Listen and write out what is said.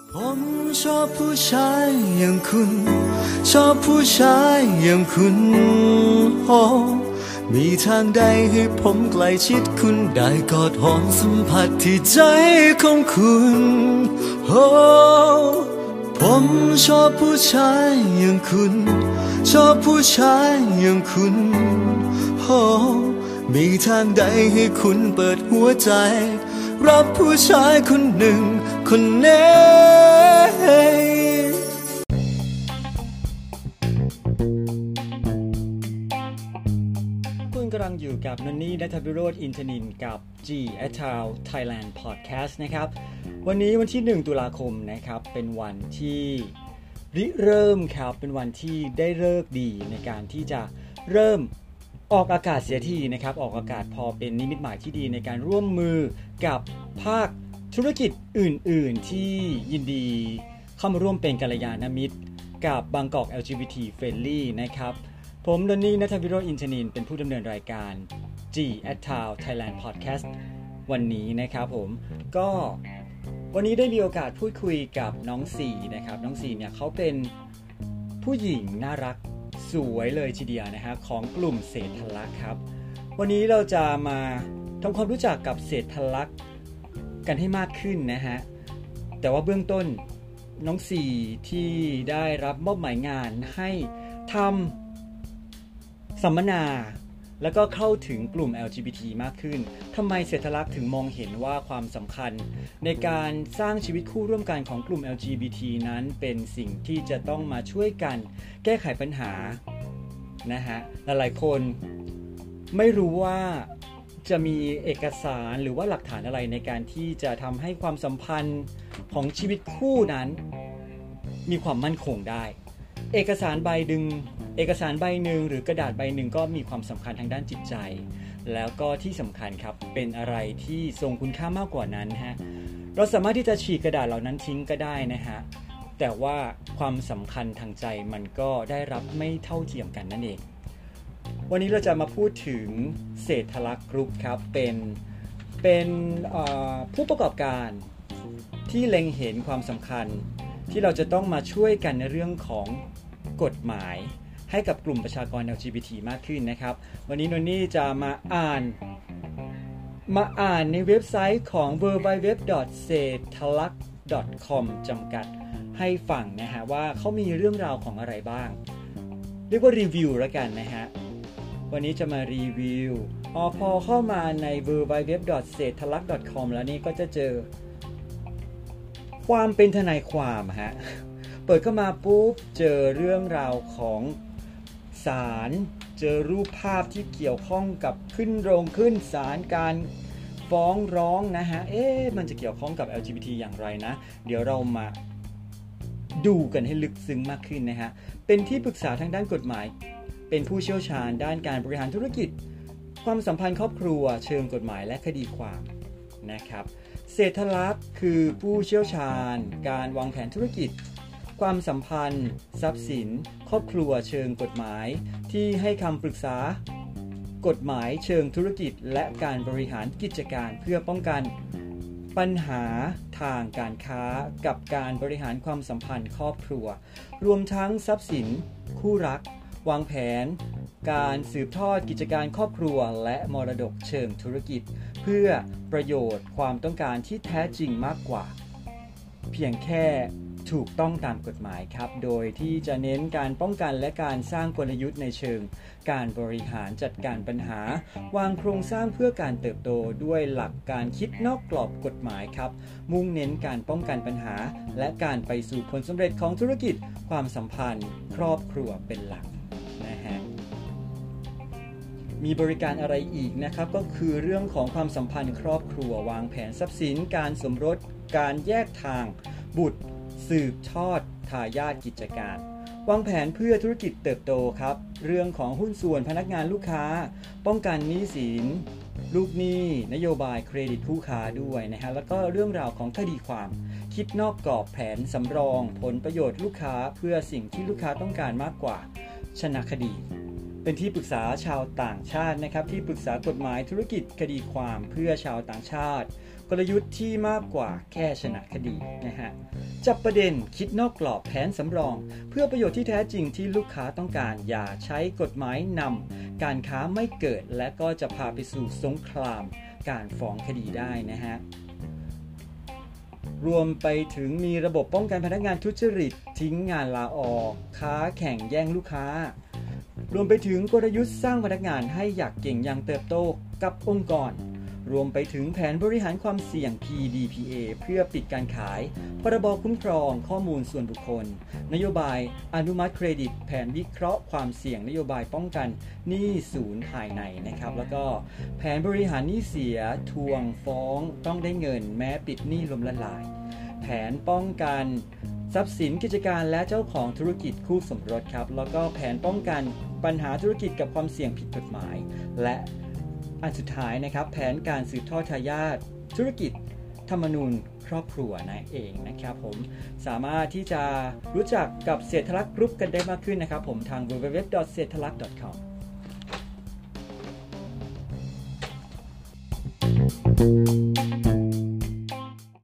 ผมชอบผู้ชายอย่างคุณชอบผู้ชายอย่างคุณโอ้มีทางใดให้ผมใกล้ชิดคุณได้กอดหอมสัมผัสที่ใจของคุณโอ้ผมชอบผู้ชายอย่างคุณชอบผู้ชายอย่างคุณโอ้มีทางใดให้คุณเปิดหัวใจรับผู้ชายคนหนึ่งคนนี้คุณกำลังอยู่กับนนนี่ณัฐวิโรจน์อินทนินกับ G at Town Thailand Podcast นะครับวันนี้วันที่1ตุลาคมนะครับเป็นวันที่ริเริ่มครับเป็นวันที่ได้ฤกษ์ดีในการที่จะเริ่มออกอากาศเสียทีนะครับออกอากาศพอเป็นนิมิตหมายที่ดีในการร่วมมือกับภาคธุรกิจอื่นๆที่ยินดีเข้ามาร่วมเป็นกัลยาณมิตรกับบางกอก LGBT Friendly นะครับผมนนนี่ณัฐวิโรจน์อินทนินเป็นผู้ดำเนินรายการ G at Town Thailand Podcast วันนี้นะครับผมก็วันนี้ได้มีโอกาสพูดคุยกับน้องสีนะครับน้องสีเนี่ยเขาเป็นผู้หญิงน่ารักสวยเลยทีเดียวนะฮะของกลุ่มเศรษฐลักษณ์ครับวันนี้เราจะมาทำความรู้จักกับเศรษฐลักษณ์กันให้มากขึ้นนะฮะแต่ว่าเบื้องต้นน้องสีที่ได้รับมอบหมายงานให้ทำสัมมนาแล้วก็เข้าถึงกลุ่ม LGBT มากขึ้นทำไมเศรษฐลักษณ์ถึงมองเห็นว่าความสำคัญในการสร้างชีวิตคู่ร่วมกันของกลุ่ม LGBT นั้นเป็นสิ่งที่จะต้องมาช่วยกันแก้ไขปัญหานะฮะหลายๆคนไม่รู้ว่าจะมีเอกสารหรือว่าหลักฐานอะไรในการที่จะทำให้ความสัมพันธ์ของชีวิตคู่นั้นมีความมั่นคงได้เอกสารใบหนึ่งหรือกระดาษใบหนึ่งก็มีความสำคัญทางด้านจิตใจแล้วก็ที่สำคัญครับเป็นอะไรที่ทรงคุณค่ามากกว่านั้นฮะเราสามารถที่จะฉีกกระดาษเหล่านั้นทิ้งก็ได้นะฮะแต่ว่าความสำคัญทางใจมันก็ได้รับไม่เท่าเทียมกันนั่นเองวันนี้เราจะมาพูดถึงเศรษฐลักษณ์กรุ๊ปครับเป็นผู้ประกอบการที่เล็งเห็นความสำคัญที่เราจะต้องมาช่วยกันในเรื่องของกฎหมายให้กับกลุ่มประชากร LGBT มากขึ้นนะครับวันนี้นนนี่จะมาอ่านในเว็บไซต์ของ www.sethalak.com จำกัดให้ฟังนะฮะว่าเขามีเรื่องราวของอะไรบ้างเรียกว่ารีวิวแล้วกันนะฮะวันนี้จะมารีวิวพอเข้ามาใน www.sethalak.com แล้วนี่ก็จะเจอความเป็นทนายความฮะเปิดเข้ามาปุ๊บเจอเรื่องราวของศาลเจอรูปภาพที่เกี่ยวข้องกับขึ้นศาลการฟ้องร้องนะฮะมันจะเกี่ยวข้องกับ LGBT อย่างไรนะเดี๋ยวเรามาดูกันให้ลึกซึ้งมากขึ้นนะฮะเป็นที่ปรึกษาทางด้านกฎหมายเป็นผู้เชี่ยวชาญด้านการบริหารธุรกิจความสัมพันธ์ครอบครัวเชิงกฎหมายและคดีความนะครับเศรษฐลักษณ์คือผู้เชี่ยวชาญการวางแผนธุรกิจความสัมพันธ์ทรัพย์สินครอบครัวเชิงกฎหมายที่ให้คำปรึกษากฎหมายเชิงธุรกิจและการบริหารกิจการเพื่อป้องกันปัญหาทางการค้ากับการบริหารความสัมพันธ์ครอบครัวรวมทั้งทรัพย์สินคู่รักวางแผนการสืบทอดกิจการครอบครัวและมรดกเชิงธุรกิจเพื่อประโยชน์ความต้องการที่แท้จริงมากกว่าเพียงแค่ถูกต้องตามกฎหมายครับโดยที่จะเน้นการป้องกันและการสร้างกลยุทธ์ในเชิงการบริหารจัดการปัญหาวางโครงสร้างเพื่อการเติบโตด้วยหลักการคิดนอกกรอบกฎหมายครับมุ่งเน้นการป้องกันปัญหาและการไปสู่ผลสำเร็จของธุรกิจความสัมพันธ์ครอบครัวเป็นหลักนะฮะมีบริการอะไรอีกนะครับก็คือเรื่องของความสัมพันธ์ครอบครัววางแผนทรัพย์สินการสมรสการแยกทางบุตรสืบทอดทายาทกิจการวางแผนเพื่อธุรกิจเติบโตครับเรื่องของหุ้นส่วนพนักงานลูกค้าป้องกันหนี้สินลูกหนี้นโยบายเครดิตคู่ค้าด้วยนะฮะแล้วก็เรื่องราวของคดีความคิดนอกกรอบแผนสำรองผลประโยชน์ลูกค้าเพื่อสิ่งที่ลูกค้าต้องการมากกว่าชนะคดีเป็นที่ปรึกษาชาวต่างชาตินะครับที่ปรึกษากฎหมายธุรกิจคดีความเพื่อชาวต่างชาติกลยุทธ์ที่มากกว่าแค่ชนะคดีนะฮะจับประเด็นคิดนอกกรอบแผนสำรองเพื่อประโยชน์ที่แท้จริงที่ลูกค้าต้องการอย่าใช้กฎหมายนำการค้าไม่เกิดและก็จะพาไปสู่สงครามการฟ้องคดีได้นะฮะรวมไปถึงมีระบบป้องกันพนักงานทุจริตทิ้งงานลาออกค้าแข่งแย่งลูกค้ารวมไปถึงกลยุทธ์สร้างพนักงานให้อยากเก่งอย่างเติบโตกับองค์กรรวมไปถึงแผนบริหารความเสี่ยง PDPA เพื่อปิดการขายพรบคุ้มครองข้อมูลส่วนบุคคลนโยบายอนุมัติเครดิตแผนวิเคราะห์ความเสี่ยงนโยบายป้องกันหนี้ศูนย์ภายในนะครับแล้วก็แผนบริหารหนี้เสียทวงฟ้องต้องได้เงินแม้ปิดหนี้ล้มละลายแผนป้องกันทรัพย์สินกิจการและเจ้าของธุรกิจคู่สมรสครับแล้วก็แผนป้องกันปัญหาธุรกิจกับความเสี่ยงผิดกฎหมายและอันสุดท้ายนะครับแผนการสืบทอดทายาทธุรกิจธรรมนูญครอบครัวนั่นเองนะครับผมสามารถที่จะรู้จักกับเศรษฐลักษณ์กรุ๊ปกันได้มากขึ้นนะครับผมทาง www.sethalak.com